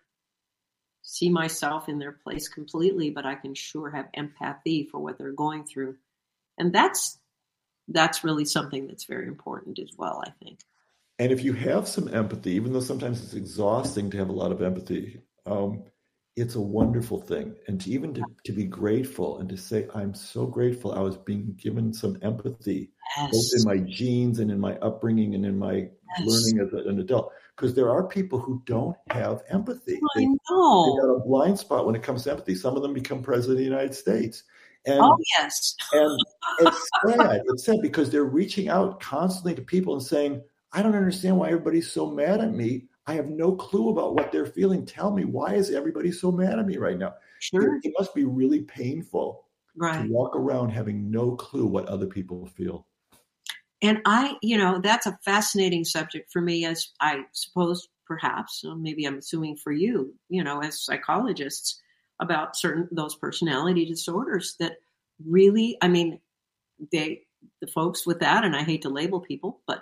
Speaker 2: see myself in their place completely, but I can sure have empathy for what they're going through. And that's that's really something that's very important as well, I think.
Speaker 3: And if you have some empathy, even though sometimes it's exhausting to have a lot of empathy, um, it's a wonderful thing. And to even to, to be grateful and to say, I'm so grateful I was being given some empathy, yes. both in my genes and in my upbringing and in my yes. learning as an adult. Because there are people who don't have empathy.
Speaker 2: I
Speaker 3: they,
Speaker 2: know.
Speaker 3: They got a blind spot when it comes to empathy. Some of them become president of the United States. And,
Speaker 2: oh, yes.
Speaker 3: and it's sad. It's sad because they're reaching out constantly to people and saying, I don't understand why everybody's so mad at me. I have no clue about what they're feeling. Tell me, why is everybody so mad at me right now?
Speaker 2: Sure.
Speaker 3: It, it must be really painful
Speaker 2: right.
Speaker 3: to walk around having no clue what other people feel.
Speaker 2: And I, you know, that's a fascinating subject for me, as I suppose perhaps, or maybe I'm assuming for you, you know, as psychologists, about certain, those personality disorders that really, I mean, they, the folks with that, and I hate to label people, but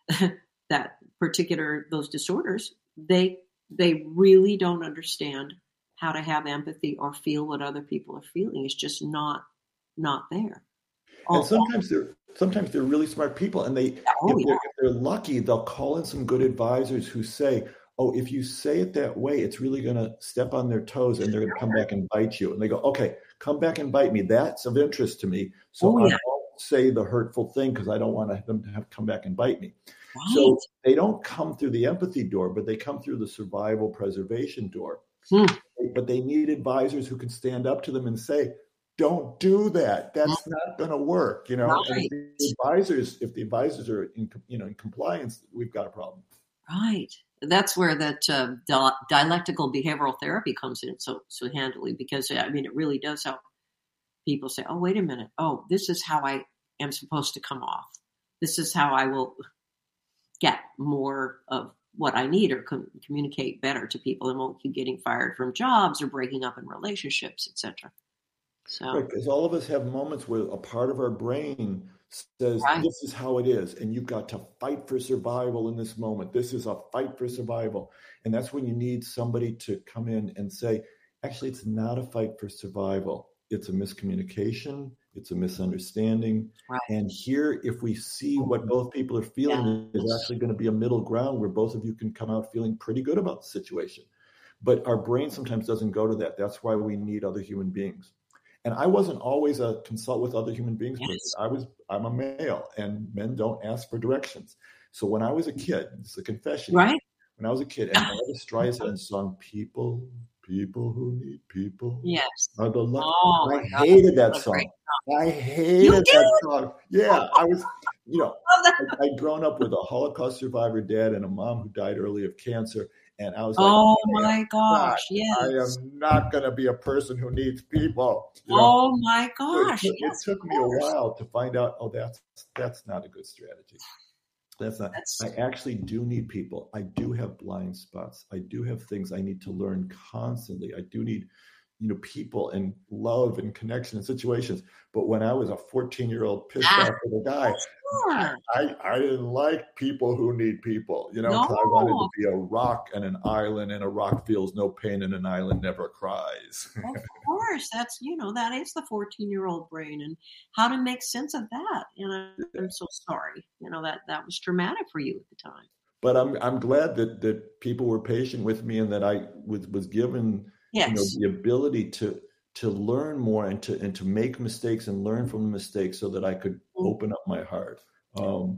Speaker 2: that particular, those disorders, they they really don't understand how to have empathy or feel what other people are feeling. It's just not not there.
Speaker 3: And
Speaker 2: Oh,
Speaker 3: sometimes they're sometimes they're really smart people, and they
Speaker 2: oh,
Speaker 3: if,
Speaker 2: yeah.
Speaker 3: they're, if they're lucky, they'll call in some good advisors who say, "Oh, if you say it that way, it's really going to step on their toes, and they're going to come back and bite you." And they go, "Okay, come back and bite me. That's of interest to me. So
Speaker 2: Oh,
Speaker 3: I
Speaker 2: yeah.
Speaker 3: won't say the hurtful thing because I don't want them to have come back and bite me."
Speaker 2: Right.
Speaker 3: So they don't come through the empathy door, but they come through the survival preservation door.
Speaker 2: Hmm.
Speaker 3: But they need advisors who can stand up to them and say, "Don't do that. That's not going to work." You know,
Speaker 2: Right.
Speaker 3: and if the advisors, if the advisors are in, you know, in compliance, we've got a problem.
Speaker 2: Right. That's where that uh, di- dialectical behavioral therapy comes in so so handily, because I mean, it really does help people say, "Oh, wait a minute. Oh, this is how I am supposed to come off. This is how I will get more of what I need or com- communicate better to people and won't keep getting fired from jobs or breaking up in relationships, et cetera" So,
Speaker 3: Right, because all of us have moments where a part of our brain says,
Speaker 2: right.
Speaker 3: "This is how it is, and you've got to fight for survival in this moment. This is a fight for survival." And that's when you need somebody to come in and say, "Actually, it's not a fight for survival. It's a miscommunication. It's a misunderstanding."
Speaker 2: Right.
Speaker 3: And here, if we see what both people are feeling,
Speaker 2: Yes.
Speaker 3: is actually going to be a middle ground where both of you can come out feeling pretty good about the situation. But our brain sometimes doesn't go to that. That's why we need other human beings. And I wasn't always a consult with other human beings person.
Speaker 2: Yes.
Speaker 3: I was, I'm a male, and men don't ask for directions. So when I was a kid, it's a confession.
Speaker 2: Right.
Speaker 3: When I was a kid, and Elvis Streisand sung "People, People Who Need People."
Speaker 2: Yes.
Speaker 3: Are the lucky.
Speaker 2: Oh,
Speaker 3: I
Speaker 2: my God.
Speaker 3: hated that
Speaker 2: What a
Speaker 3: song.
Speaker 2: great
Speaker 3: I
Speaker 2: You
Speaker 3: hated
Speaker 2: did?
Speaker 3: that song. Yeah, I was, you know,
Speaker 2: Oh, that-
Speaker 3: I, I'd grown up with a Holocaust survivor dad and a mom who died early of cancer. And I was like,
Speaker 2: oh
Speaker 3: I am
Speaker 2: my
Speaker 3: not-
Speaker 2: gosh. Yes.
Speaker 3: I am not going to be a person who needs people. You know?
Speaker 2: Oh my
Speaker 3: So it
Speaker 2: gosh.
Speaker 3: took,
Speaker 2: Yes,
Speaker 3: it took
Speaker 2: of
Speaker 3: me a
Speaker 2: course.
Speaker 3: while to find out, oh, that's that's not a good strategy. That's not.
Speaker 2: That's
Speaker 3: I actually do need people. I do have blind spots. I do have things I need to learn constantly. I do need, you know, people and love and connection and situations. But when I was a fourteen-year-old pissed
Speaker 2: Ah,
Speaker 3: off with a guy,
Speaker 2: sure.
Speaker 3: I, I didn't like people who need people, you know, 'cause I wanted
Speaker 2: No.
Speaker 3: to be a rock and an island, and a rock feels no pain and an island never cries.
Speaker 2: Of course. That's, you know, that is the fourteen-year-old brain, and how to make sense of that. And I'm, I'm so sorry. You know, that that was traumatic for you at the time.
Speaker 3: But I'm I'm glad that that people were patient with me, and that I was was given
Speaker 2: Yes.
Speaker 3: you know the ability to to learn more and to and to make mistakes and learn from the mistakes so that I could
Speaker 2: Mm.
Speaker 3: open up my heart. Um,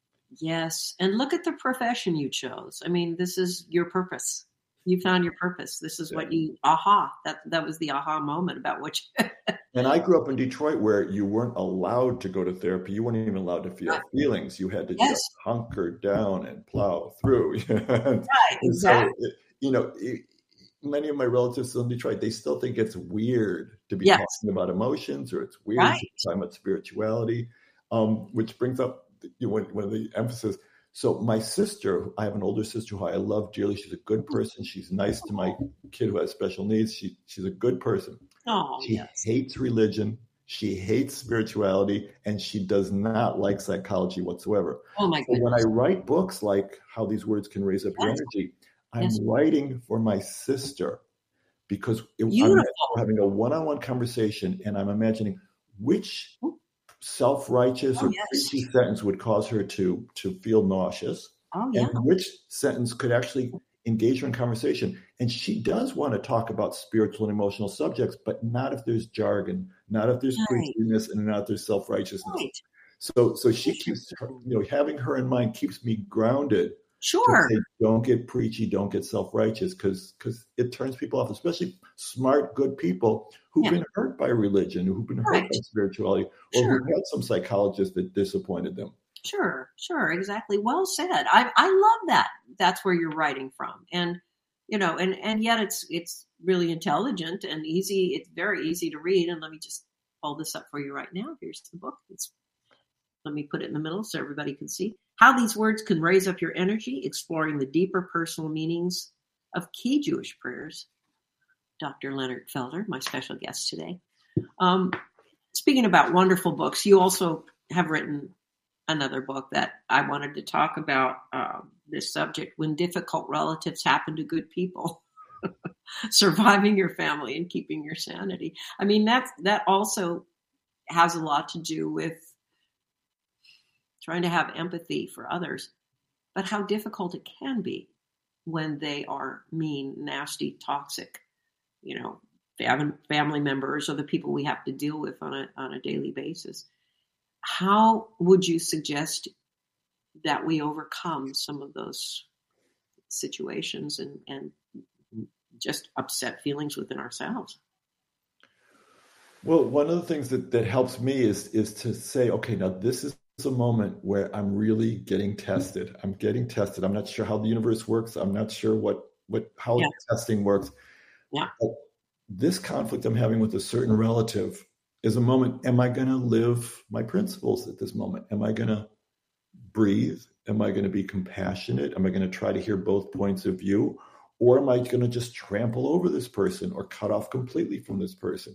Speaker 2: Yes. And look at the profession you chose. I mean, this is your purpose. You found your purpose. This is
Speaker 3: Yeah.
Speaker 2: what you, aha, that, that was the aha moment about what you,
Speaker 3: And I grew up in Detroit where you weren't allowed to go to therapy. You weren't even allowed to feel
Speaker 2: Right.
Speaker 3: feelings. You had to
Speaker 2: Yes.
Speaker 3: just hunker down and plow through. And
Speaker 2: right,
Speaker 3: so,
Speaker 2: exactly.
Speaker 3: it- you know, it, many of my relatives in Detroit, they still think it's weird to be
Speaker 2: Yes.
Speaker 3: talking about emotions, or it's weird
Speaker 2: Right.
Speaker 3: to be talking about spirituality, um, which brings up you know, one, one of the emphasis. So my sister, I have an older sister who I love dearly. She's a good person. She's nice to my kid who has special needs. She, she's a good person.
Speaker 2: Oh,
Speaker 3: She
Speaker 2: yes.
Speaker 3: hates religion. She hates spirituality, and she does not like psychology whatsoever.
Speaker 2: Oh, my
Speaker 3: So when
Speaker 2: goodness.
Speaker 3: I write books like How These Words Can Raise Up Your
Speaker 2: Yes.
Speaker 3: Energy, I'm
Speaker 2: Yes.
Speaker 3: writing for my sister, because it, I'm
Speaker 2: Beautiful.
Speaker 3: having a one-on-one conversation, and I'm imagining which self-righteous
Speaker 2: Oh,
Speaker 3: or
Speaker 2: yes.
Speaker 3: preachy sentence would cause her to to feel nauseous,
Speaker 2: Oh, yeah.
Speaker 3: and which sentence could actually engage her in conversation. And she does want to talk about spiritual and emotional subjects, but not if there's jargon, not if there's
Speaker 2: Right.
Speaker 3: preachiness, and not if there's self-righteousness.
Speaker 2: Right.
Speaker 3: So, so she keeps, her, you know, having her in mind keeps me grounded.
Speaker 2: Sure.
Speaker 3: To say, don't get preachy, don't get self-righteous, because because it turns people off, especially smart, good people who've
Speaker 2: Yeah.
Speaker 3: been hurt by religion, who've been hurt
Speaker 2: Right.
Speaker 3: by spirituality, or
Speaker 2: Sure.
Speaker 3: who had some psychologist that disappointed them.
Speaker 2: Sure, sure, exactly. Well said. I I love that. That's where you're writing from, and you know, and and yet it's it's really intelligent and easy. It's very easy to read. And let me just hold this up for you right now. Here's the book. It's let me put it in the middle so everybody can see how these words can raise up your energy, exploring the deeper personal meanings of key Jewish prayers. Doctor Leonard Felder, my special guest today. Um, speaking about wonderful books, you also have written another book that I wanted to talk about uh, this subject, when difficult relatives happen to good people. Surviving your family and keeping your sanity. I mean, that's, that also has a lot to do with trying to have empathy for others, but how difficult it can be when they are mean, nasty, toxic, you know, family members or the people we have to deal with on a, on a daily basis. How would you suggest that we overcome some of those situations and, and just upset feelings within ourselves?
Speaker 3: Well, one of the things that, that helps me is, is to say, okay, now this is a moment where I'm really getting tested. I'm getting tested. I'm not sure how the universe works. I'm not sure what, what how
Speaker 2: yeah.
Speaker 3: testing works.
Speaker 2: Yeah.
Speaker 3: But this conflict I'm having with a certain relative is a moment. Am I going to live my principles at this moment? Am I going to breathe? Am I going to be compassionate? Am I going to try to hear both points of view? Or am I going to just trample over this person or cut off completely from this person?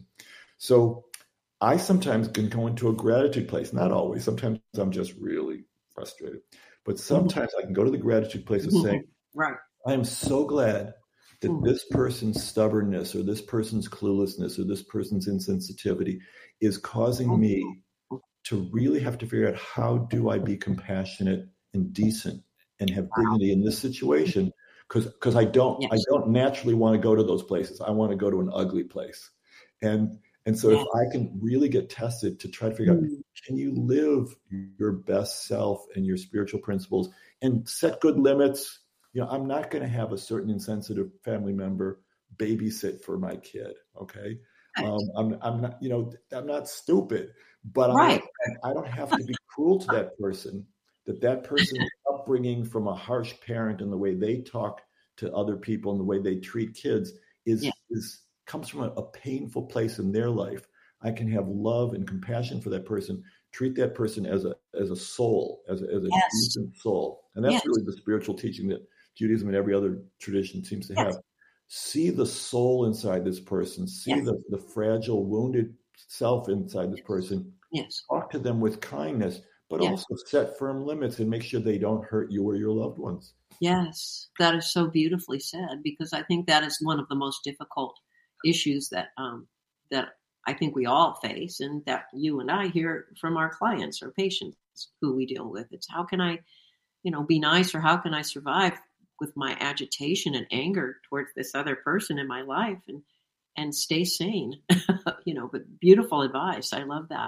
Speaker 3: So I sometimes can go into a gratitude place. Not always. Sometimes I'm just really frustrated. But sometimes mm-hmm. I can go to the gratitude place of mm-hmm. saying,
Speaker 2: right.
Speaker 3: I am so glad that
Speaker 2: mm-hmm.
Speaker 3: this person's stubbornness or this person's cluelessness or this person's insensitivity is causing mm-hmm. me to really have to figure out, how do I be compassionate and decent and have dignity in this situation? Because because I don't yes. I don't naturally want to go to those places. I want to go to an ugly place. And and so yes. if I can really get tested to try to figure mm-hmm. out, can you live your best self and your spiritual principles and set good limits? You know, I'm not going to have a certain insensitive family member babysit for my kid. Okay.
Speaker 2: Right.
Speaker 3: Um, I'm I'm not, you know, I'm not stupid, but
Speaker 2: right.
Speaker 3: I, I don't have to be cruel to that person. That that person's upbringing from a harsh parent and the way they talk to other people and the way they treat kids is, yeah. is comes from a, a painful place in their life. I can have love and compassion for that person, treat that person as a as a soul, as a, as a
Speaker 2: yes.
Speaker 3: decent soul. And that's
Speaker 2: yes.
Speaker 3: really the spiritual teaching that Judaism and every other tradition seems to
Speaker 2: yes.
Speaker 3: have. See the soul inside this person, see
Speaker 2: yes.
Speaker 3: the, the fragile, wounded self inside this person.
Speaker 2: Yes.
Speaker 3: Talk to them with kindness, but
Speaker 2: yes.
Speaker 3: also set firm limits and make sure they don't hurt you or your loved ones.
Speaker 2: Yes, that is so beautifully said, because I think that is one of the most difficult issues that um, that I think we all face, and that you and I hear from our clients or patients who we deal with. It's, how can I, you know, be nice, or how can I survive with my agitation and anger towards this other person in my life and and stay sane? You know, but beautiful advice. I love that.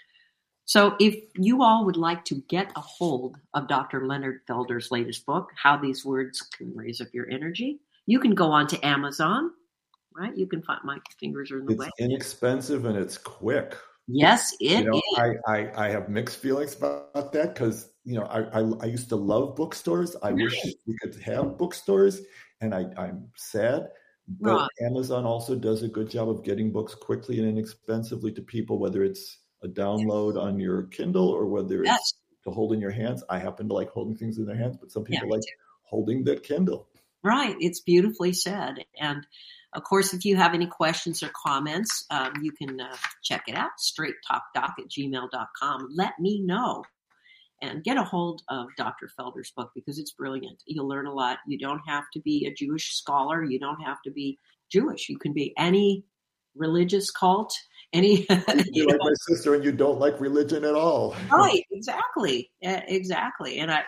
Speaker 2: So if you all would like to get a hold of Doctor Leonard Felder's latest book, How These Words Can Raise Up Your Energy, you can go on to Amazon, right? You can find, my fingers are in the
Speaker 3: it's
Speaker 2: way.
Speaker 3: It's inexpensive and it's quick.
Speaker 2: Yes, it
Speaker 3: you know,
Speaker 2: is.
Speaker 3: I, I, I have mixed feelings about that because, you know, I, I, I used to love bookstores. I wish we could have bookstores, and I, I'm sad. But right. Amazon also does a good job of getting books quickly and inexpensively to people, whether it's a download yes. on your Kindle or whether it's yes. to hold in your hands. I happen to like holding things in their hands, but some people yeah, like holding that Kindle.
Speaker 2: Right. It's beautifully said. And of course, if you have any questions or comments, um, you can uh, check it out, straight talk doc at gmail dot com. Let me know and get a hold of Doctor Felder's book, because it's brilliant. You'll learn a lot. You don't have to be a Jewish scholar. You don't have to be Jewish. You can be any religious cult. Any,
Speaker 3: You're like know. my sister, and you don't like religion at all.
Speaker 2: Right, exactly, exactly. And I,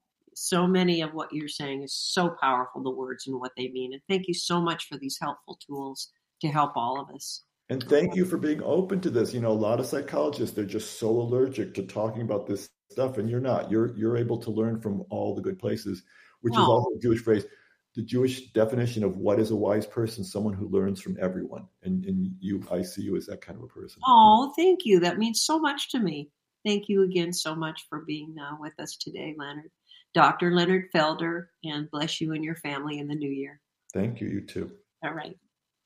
Speaker 2: so many of what you're saying is so powerful, the words and what they mean. And thank you so much for these helpful tools to help all of us.
Speaker 3: And thank you for being open to this. You know, a lot of psychologists, they're just so allergic to talking about this stuff, and you're not. You're you're able to learn from all the good places, which oh. is also a Jewish phrase. The Jewish definition of what is a wise person, someone who learns from everyone. And, and you, I see you as that kind of a person.
Speaker 2: Oh, thank you. That means so much to me. Thank you again so much for being uh, with us today, Leonard. Doctor Leonard Felder, and bless you and your family in the new year.
Speaker 3: Thank you. You too.
Speaker 2: All right.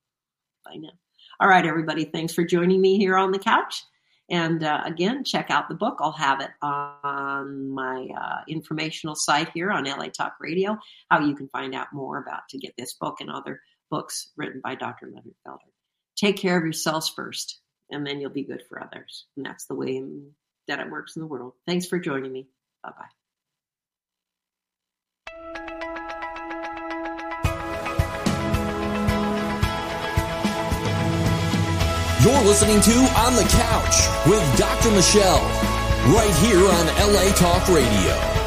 Speaker 2: Bye now. All right, everybody. Thanks for joining me here on the couch. And uh, again, check out the book. I'll have it on my uh, informational site here on L A Talk Radio, how you can find out more about to get this book and other books written by Doctor Leonard Felder. Take care of yourselves first, and then you'll be good for others. And that's the way that it works in the world. Thanks for joining me. Bye-bye.
Speaker 1: You're listening to On the Couch with Doctor Michelle, right here on L A Talk Radio.